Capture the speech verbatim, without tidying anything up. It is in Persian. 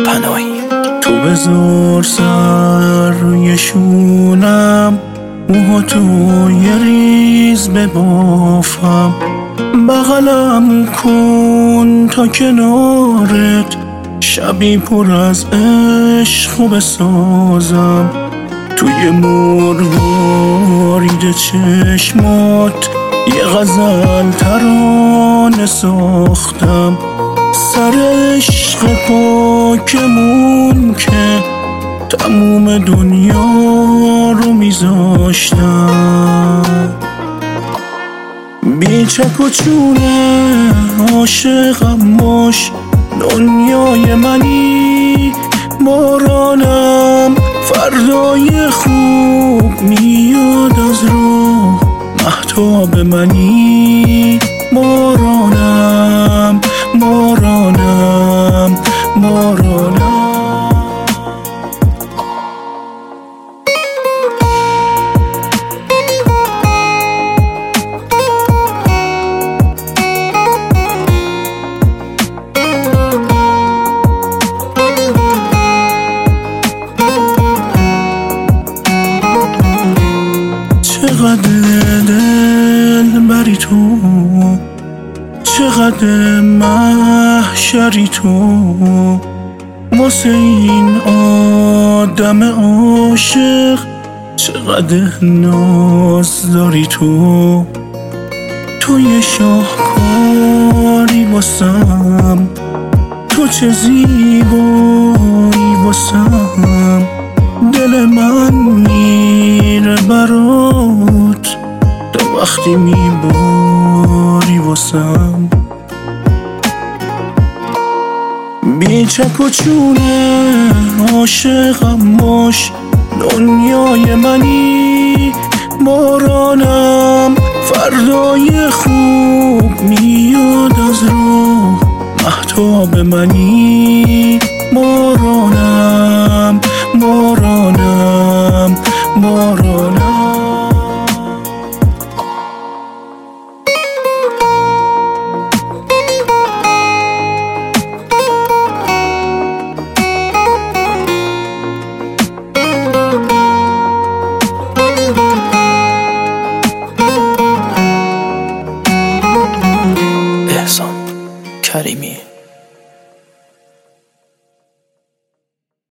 پناهی. تو بذار سر روی شونم، موها تو یه ریز ببافم، بغلم کن تا کنارت شبی پر از عشق بسازم. توی مروارید چشمات یه غزل ترانه ساختم، سر عشق پاکمون که تموم دنیا رو میذاشتم. بی چک و چونه عاشقم باش، دنیای منی، بارانم فردای خوب میاد از راه، مهتاب منی، بارانم بارانم بارانم. چقدر دل بری تو، چقدر محشری تو، واسه این آدم عاشق چقدر ناز داری تو. تو یه شاهکاری واسم، تو چه زیبایی واسم، دل من میره برات تا وقتی میباری واسم. بی چک و چونه عاشقم باش، دنیای منی، بارانم فردای خوب میاد از راه، مهتاب منی، بارانم